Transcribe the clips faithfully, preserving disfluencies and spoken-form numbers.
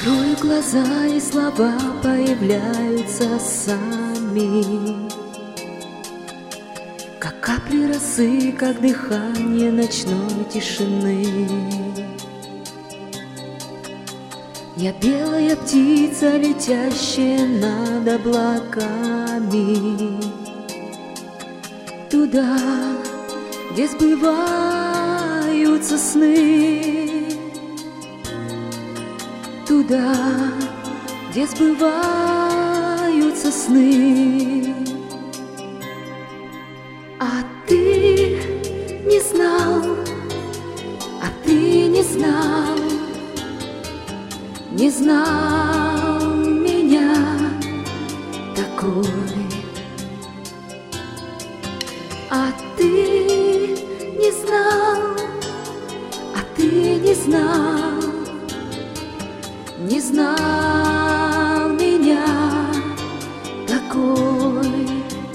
Закрою глаза, и слова появляются сами, как капли росы, как дыхание ночной тишины. Я белая птица, летящая над облаками, туда, где сбываются сны, туда, где сбываются сны. А ты не знал, а ты не знал, не знал меня такой. А ты не знал, а ты не знал, не знал меня такой.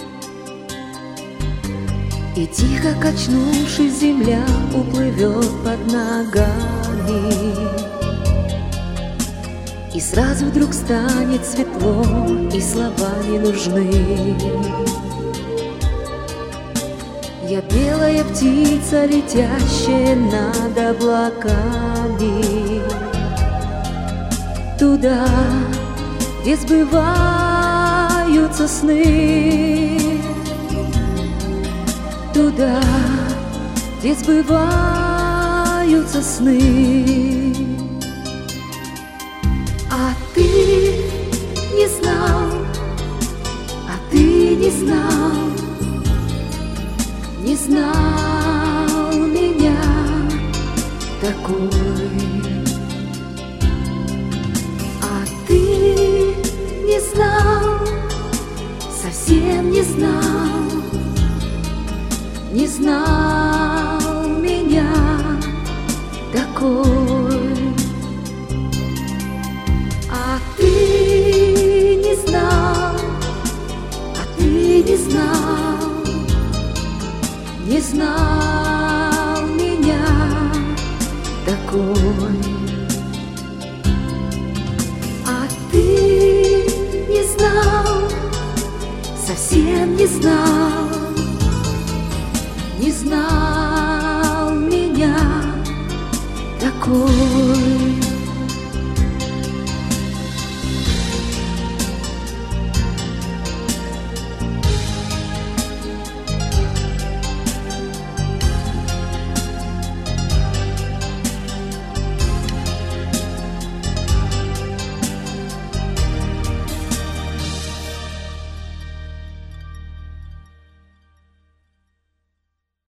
И тихо качнувшись, земля уплывет под ногами, и сразу вдруг станет светло, и слова не нужны. Я белая птица, летящая над облаками, туда, где сбываются сны, туда, где сбываются сны. А ты не знал, а ты не знал, не знал меня такой. А ты не знал, совсем не знал, не знал меня такой. А ты не знал, а ты не знал, не знал меня такой. А ты не знал, совсем не знал,